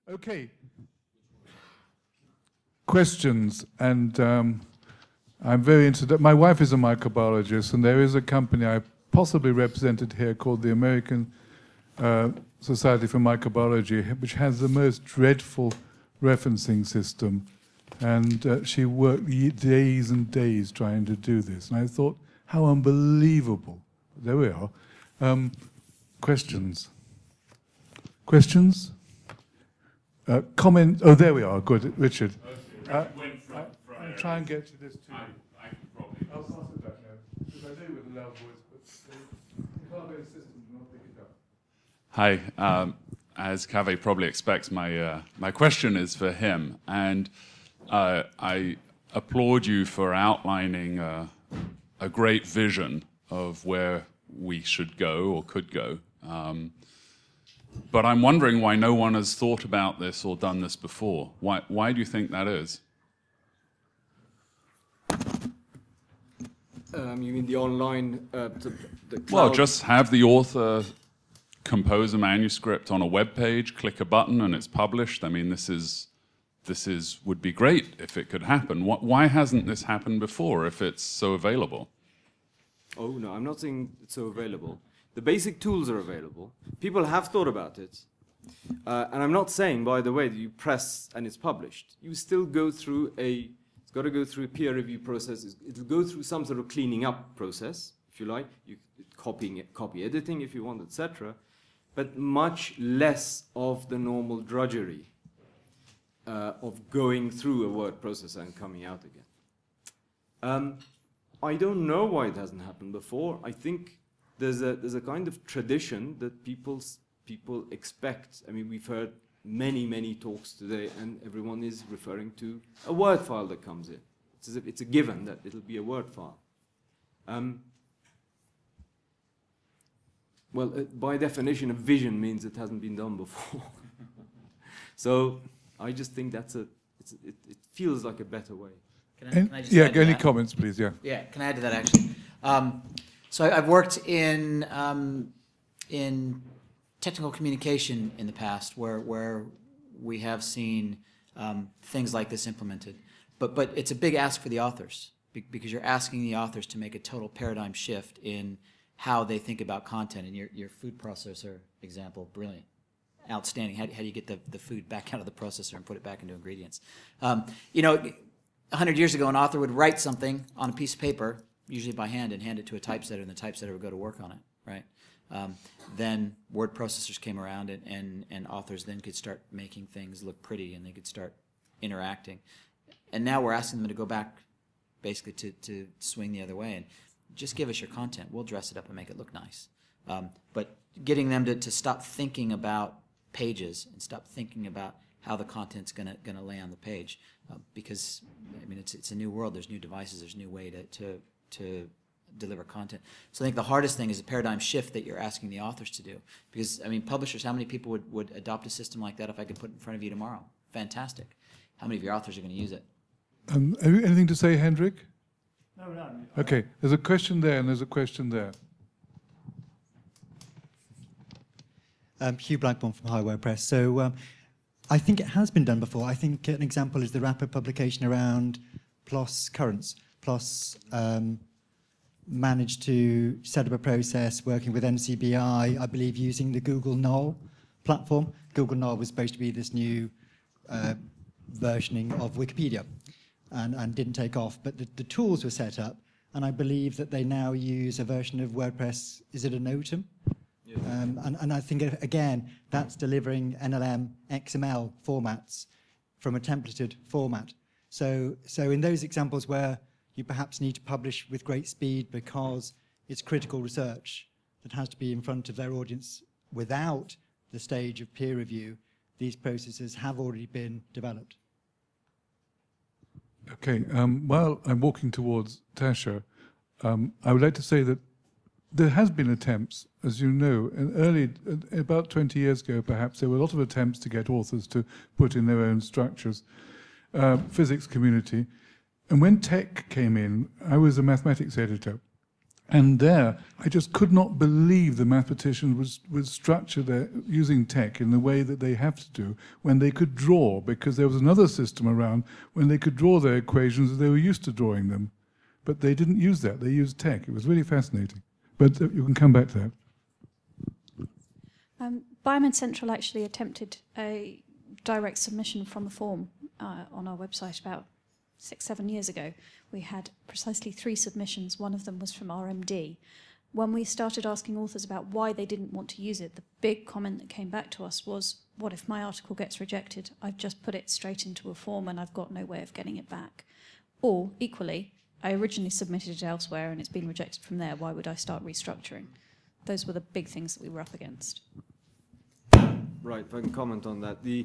Okay. Questions, and I'm very interested. My wife is a microbiologist, and there is a company I possibly represented here called the American Society for Microbiology, which has the most dreadful referencing system. And she worked days and days trying to do this. And I thought, how unbelievable. There we are. Questions? Questions? Comment? Oh, there we are. Good. Richard. I'll try and get to this too. I can probably. I'll pass it back now. Because I do with a loud voice, but the cargo system will not pick it up. Hi. As Kaveh probably expects, my question is for him. And I applaud you for outlining a great vision of where we should go or could go. But I'm wondering why no one has thought about this or done this before. Why do you think that is? You mean the online, the cloud? Well, just have the author compose a manuscript on a web page, click a button, and it's published. I mean, this would be great if it could happen. Why hasn't this happened before if it's so available? Oh, no, I'm not saying it's so available. The basic tools are available. People have thought about it. And I'm not saying, by the way, that you press and it's published. You still go through it's got to go through a peer review process. It'll go through some sort of cleaning up process, if you like. Copy editing if you want, etc. But much less of the normal drudgery of going through a word processor and coming out again. I don't know why it hasn't happened before. I think there's a kind of tradition that people expect. I mean, we've heard many talks today, and everyone is referring to a Word file that comes in. It's as if it's a given that it'll be a Word file. By definition, a vision means it hasn't been done before. So I just think it feels like a better way. Can I just yeah, add to any that? comments, please? Yeah. Yeah, can I add to that actually? So I've worked in technical communication in the past, where we have seen things like this implemented, but it's a big ask for the authors because you're asking the authors to make a total paradigm shift in how they think about content. And your food processor example, brilliant, outstanding. How do you get the food back out of the processor and put it back into ingredients? 100 years ago, an author would write something on a piece of paper, usually by hand, and hand it to a typesetter, and the typesetter would go to work on it, right? Then word processors came around, and authors then could start making things look pretty, and they could start interacting. And now we're asking them to go back, basically, to swing the other way, and just give us your content. We'll dress it up and make it look nice. But getting them to stop thinking about pages and stop thinking about how the content's gonna lay on the page, because I mean it's a new world. There's new devices. There's new way to deliver content. So I think the hardest thing is a paradigm shift that you're asking the authors to do. Because I mean, publishers, how many people would adopt a system like that if I could put it in front of you tomorrow? Fantastic. How many of your authors are going to use it? Anything to say, Hendrik? No, none. Okay, there's a question there, and there's a question there. Hugh Blackburn from High Word Press. So I think it has been done before. I think an example is the rapid publication around PLOS Currents. PLOS managed to set up a process working with NCBI, I believe using the Google Knoll platform. Google Knoll was supposed to be this new versioning of Wikipedia and didn't take off. But the tools were set up, and I believe that they now use a version of WordPress. Is it a Notum? And I think, again, that's delivering NLM XML formats from a templated format. So in those examples where you perhaps need to publish with great speed because it's critical research that has to be in front of their audience without the stage of peer review, these processes have already been developed. Okay, while I'm walking towards Tasha, I would like to say that there has been attempts, as you know, about 20 years ago perhaps, there were a lot of attempts to get authors to put in their own structures, physics community. And when tech came in, I was a mathematics editor, And there, I just could not believe the mathematicians would structure their using tech in the way that they have to do when they could draw, because there was another system around when they could draw their equations as they were used to drawing them. But they didn't use that. They used tech. It was really fascinating. But you can come back to that. Biomed Central actually attempted a direct submission from a form on our website about 6-7 years ago. We had precisely 3 submissions. One of them was from RMD. When we started asking authors about why they didn't want to use it, the big comment that came back to us was, what if my article gets rejected? I've just put it straight into a form and I've got no way of getting it back. Or, equally, I originally submitted it elsewhere and it's been rejected from there. Why would I start restructuring? Those were the big things that we were up against. Right, if I can comment on that. The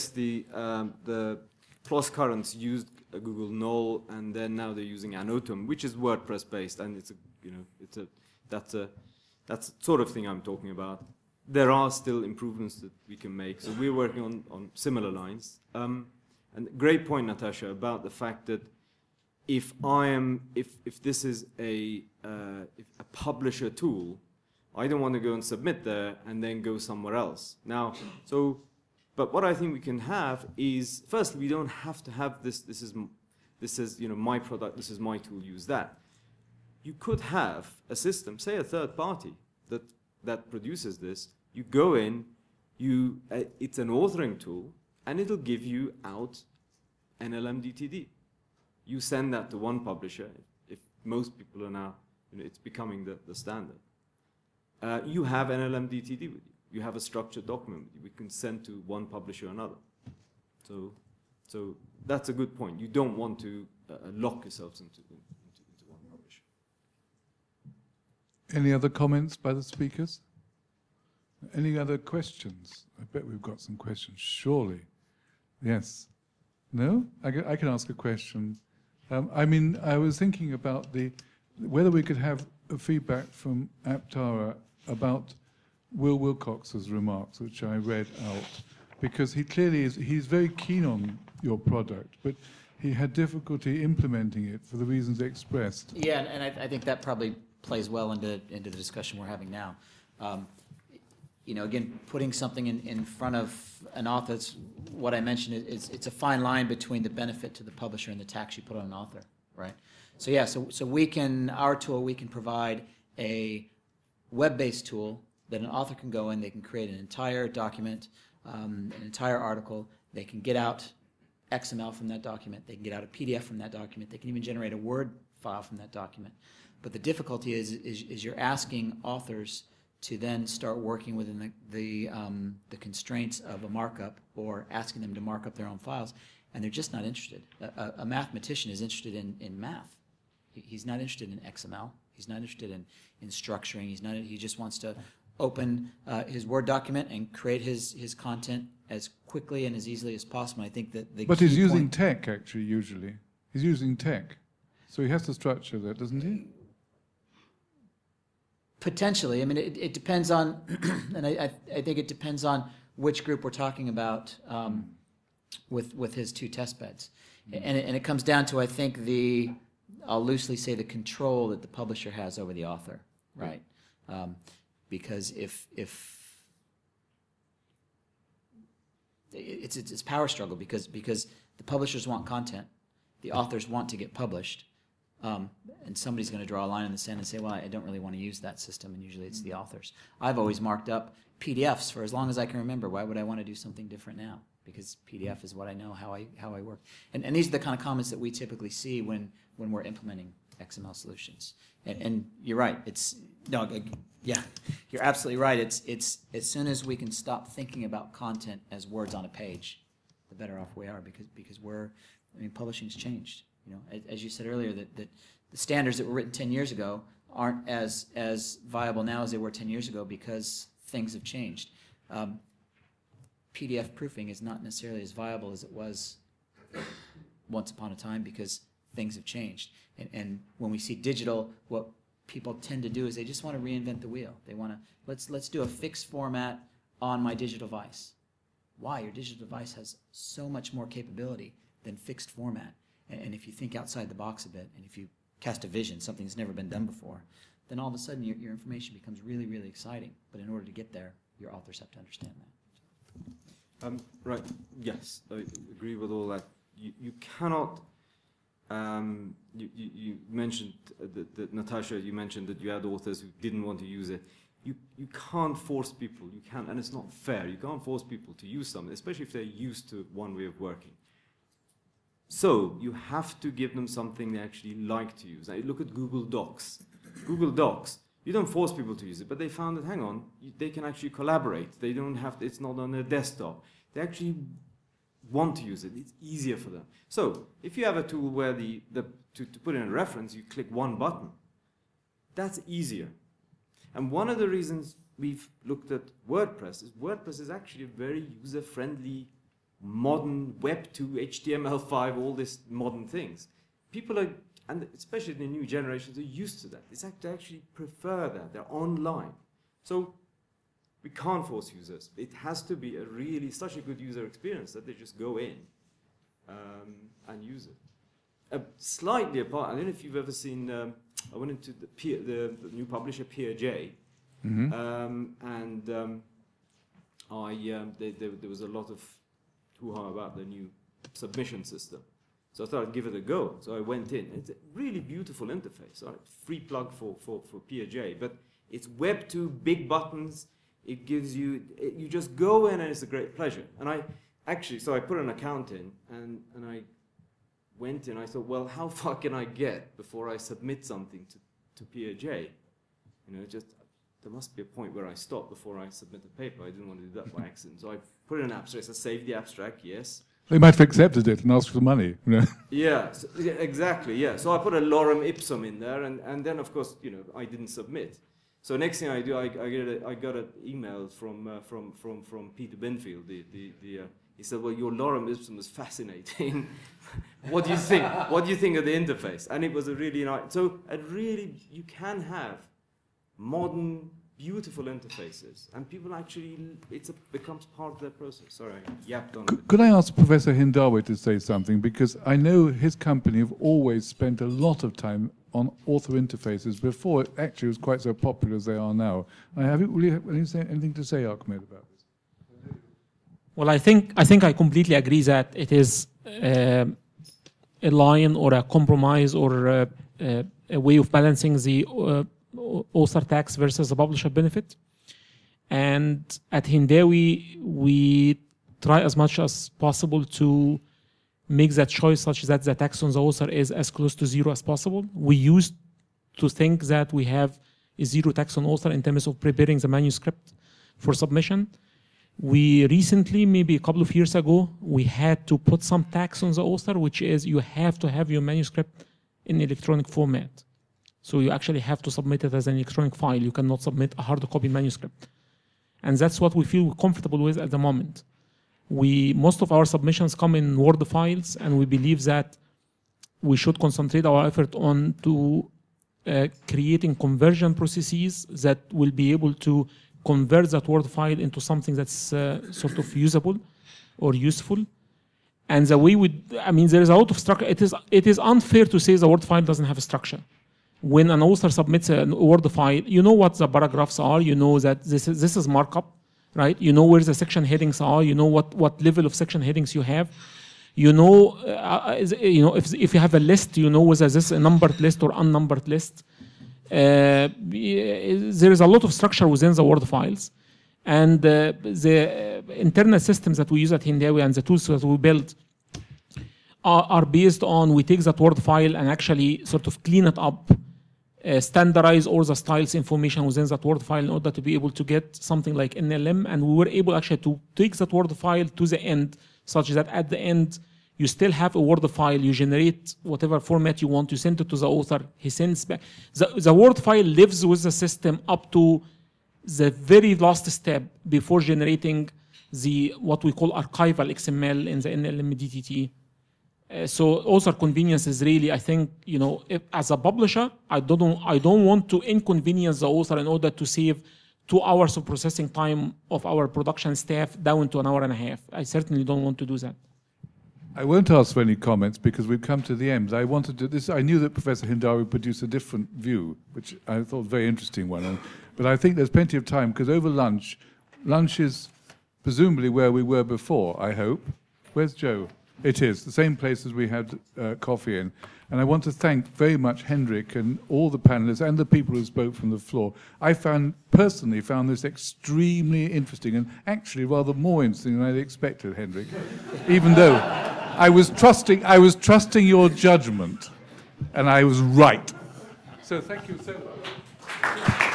Plus Currents used Google Knoll, and then now they're using Anotum, which is WordPress based, and that's the sort of thing I'm talking about. There are still improvements that we can make, so we're working on similar lines. And great point, Natasha, about the fact that if this is a publisher tool, I don't want to go and submit there and then go somewhere else. But what I think we can have is, firstly, we don't have to have this. This is my product. This is my tool. Use that. You could have a system, say a third party that produces this. You go in, it's an authoring tool, and it'll give you out NLM-DTD. You send that to one publisher. If most people are now, it's becoming the standard. You have NLM-DTD with you. You have a structured document with you. We can send to one publisher or another. So that's a good point. You don't want to lock yourselves into one publisher. Any other comments by the speakers? Any other questions? I bet we've got some questions, surely. Yes. No? I can ask a question. I was thinking about whether we could have a feedback from Aptara about Will Wilcox's remarks, which I read out, because he's very keen on your product, but he had difficulty implementing it for the reasons expressed. Yeah, and I think that probably plays well into the discussion we're having now. Again, putting something in front of an author, what I mentioned is it's a fine line between the benefit to the publisher and the tax you put on an author, right? So yeah, so we can provide a web-based tool that an author can go in, they can create an entire document, an entire article, they can get out XML from that document, they can get out a PDF from that document, they can even generate a Word file from that document. But the difficulty is you're asking authors to then start working within the constraints of a markup, or asking them to mark up their own files, and they're just not interested. A mathematician is interested in math. He's not interested in XML. He's not interested in structuring. He just wants to open his Word document and create his content as quickly and as easily as possible. I think that But he's using tech, actually, usually. He's using tech. So he has to structure that, doesn't he? Potentially. I mean, it depends on, and I think it depends on which group we're talking about with his 2 test beds. And it comes down to, I think, I'll loosely say, the control that the publisher has over the author, right? Because if it's power struggle, because the publishers want content, the authors want to get published, and somebody's going to draw a line in the sand and say, well, I don't really want to use that system, and usually it's the authors. I've always marked up PDFs for as long as I can remember. Why would I want to do something different now? Because PDF is what I know, how I work. And these are the kind of comments that we typically see when we're implementing XML solutions. And you're right. You're absolutely right. It's as soon as we can stop thinking about content as words on a page, the better off we are, because publishing's changed. As you said earlier, that the standards that were written 10 years ago aren't as viable now as they were 10 years ago, because things have changed. PDF proofing is not necessarily as viable as it was once upon a time, because things have changed. And when we see digital, what people tend to do is they just want to reinvent the wheel. They want to, let's do a fixed format on my digital device. Why? Your digital device has so much more capability than fixed format. And if you think outside the box a bit, and if you cast a vision, something that's never been done before, then all of a sudden your information becomes really, really exciting. But in order to get there, your authors have to understand that. Right. Yes, I agree with all that. You cannot. You mentioned that Natasha. You mentioned that you had authors who didn't want to use it. You can't force people. You can't, and it's not fair. You can't force people to use something, especially if they're used to one way of working. So you have to give them something they actually like to use. Now, look at Google Docs. Google Docs. You don't force people to use it, but they found that, hang on, they can actually collaborate. They don't have to, it's not on their desktop. They actually want to use it. It's easier for them. So if you have a tool where to put in a reference, you click one button, that's easier. And one of the reasons we've looked at WordPress is actually a very user-friendly, modern Web 2, HTML5, all these modern things. People are, and especially the new generations, are used to that. They actually prefer that. They're online. So we can't force users. It has to be such a good user experience that they just go in and use it. Slightly apart, I don't know if you've ever seen, I went into the new publisher, PeerJ, and there was a lot of hoo-ha about the new submission system. So I thought I'd give it a go. So I went in. It's a really beautiful interface. Right? Free plug for PeerJ, but it's Web 2, big buttons. It gives you just go in and it's a great pleasure. And I put an account in and I went in. I thought, well, how far can I get before I submit something to PeerJ? There must be a point where I stop before I submit the paper. I didn't want to do that by accident. So I put in an abstract. I said, save the abstract, yes. They might have accepted it and asked for money. Yeah, exactly, yeah. So I put a lorem ipsum in there, and then, of course, I didn't submit. So next thing I do, I got an email from Peter Binfield. He said, well, your lorem ipsum is fascinating. What do you think? What do you think of the interface? And it was a really nice. So you can have modern, beautiful interfaces, and people actually, becomes part of their process. Sorry, I yapped on it. Could I ask Professor Hindawi to say something? Because I know his company have always spent a lot of time on author interfaces before it actually was quite so popular as they are now. Have you really anything to say, Ahmed, about this? Well, I think I completely agree that it is a line or a compromise or a way of balancing the author tax versus the publisher benefit. And at Hindawi, we try as much as possible to make that choice such that the tax on the author is as close to zero as possible. We used to think that we have a zero tax on author in terms of preparing the manuscript for submission. We recently, maybe a couple of years ago, we had to put some tax on the author, which is you have to have your manuscript in electronic format. So you actually have to submit it as an electronic file. You cannot submit a hard copy manuscript. And that's what we feel comfortable with at the moment. Most of our submissions come in Word files, and we believe that we should concentrate our effort on creating conversion processes that will be able to convert that Word file into something that's sort of usable or useful. And the way there is a lot of structure. It is unfair to say the Word file doesn't have a structure. When an author submits a Word file, you know what the paragraphs are, you know that this is markup, right? You know where the section headings are, you know what level of section headings you have. You know, if you have a list, you know whether this is a numbered list or unnumbered list. There is a lot of structure within the Word files. And the internal systems that we use at Hindawi and the tools that we build are based on, we take that Word file and actually sort of clean it up, standardize all the styles information within that Word file in order to be able to get something like NLM. And we were able actually to take that Word file to the end, such that at the end, you still have a Word file, you generate whatever format you want, you send it to the author, he sends back. The Word file lives with the system up to the very last step before generating what we call archival XML in the NLM DTT. So author convenience is really, I think, as a publisher, I don't want to inconvenience the author in order to save 2 hours of processing time of our production staff down to an hour and a half. I certainly don't want to do that. I won't ask for any comments because we've come to the end. I wanted to this. I knew that Professor Hindari would produce a different view, which I thought a very interesting one. But I think there's plenty of time because over lunch is presumably where we were before. I hope. Where's Joe? It is the same place as we had coffee in. And I want to thank very much Hendrik and all the panelists and the people who spoke from the floor. I personally found this extremely interesting and actually rather more interesting than I'd expected, Hendrik. Even though I was trusting your judgment, and I was right. So thank you so much.